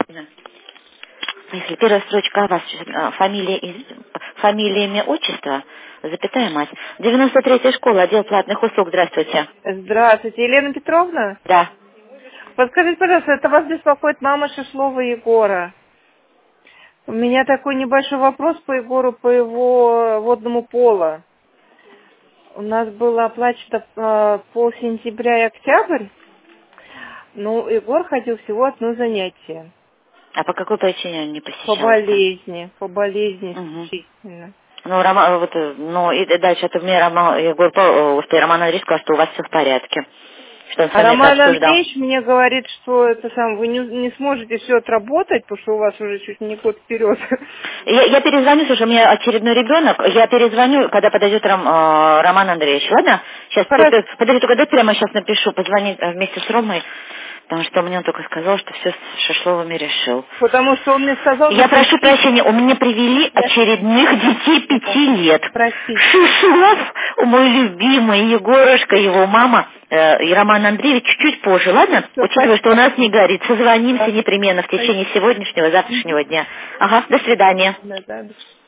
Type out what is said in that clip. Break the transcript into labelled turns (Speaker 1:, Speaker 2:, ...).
Speaker 1: Да. Если первая строчка у вас, фамилия, фамилия, имя, отчество, запятая мать. 93-я школа, отдел платных услуг, здравствуйте.
Speaker 2: Здравствуйте, Елена Петровна.
Speaker 1: Да.
Speaker 2: Подскажите, пожалуйста, это вас беспокоит мама Шишлова Егора. У меня такой небольшой вопрос по Егору, по его водному полу. У нас было оплачено полсентября и октябрь, но Егор ходил всего одно занятие.
Speaker 1: А по какой причине он не
Speaker 2: По
Speaker 1: посещался?
Speaker 2: болезни
Speaker 1: Угу.
Speaker 2: исключительно.
Speaker 1: Ну, Роман, вот, ну, и дальше, это мне Роман, Роман Андреевич сказал, что у вас все в порядке. Что он с
Speaker 2: А
Speaker 1: вами это
Speaker 2: Роман
Speaker 1: обсуждал.
Speaker 2: Андреевич мне говорит, что это сам вы не сможете все отработать, потому что у вас уже чуть не год вперед.
Speaker 1: Я перезвоню, слушай, у меня очередной ребенок, я перезвоню, когда подойдет Роман Андреевич, ладно? Сейчас,
Speaker 2: Хорошо.
Speaker 1: подожди, только дай прямо сейчас напишу, позвони вместе с Ромой, потому что мне он только сказал, что все с Шишловыми решил.
Speaker 2: Потому что он мне сказал,
Speaker 1: Я прошу
Speaker 2: заплатить.
Speaker 1: прощения, у меня привели очередных детей 5 лет.
Speaker 2: Простите.
Speaker 1: Шишлов, мой любимый, Егорушка, его мама, и Роман Андреевич чуть-чуть позже, ладно?
Speaker 2: Все,
Speaker 1: Учитывая, что у нас не горит, созвонимся
Speaker 2: спасибо.
Speaker 1: непременно в течение сегодняшнего, завтрашнего дня. Ага, до свидания.
Speaker 2: Да, да.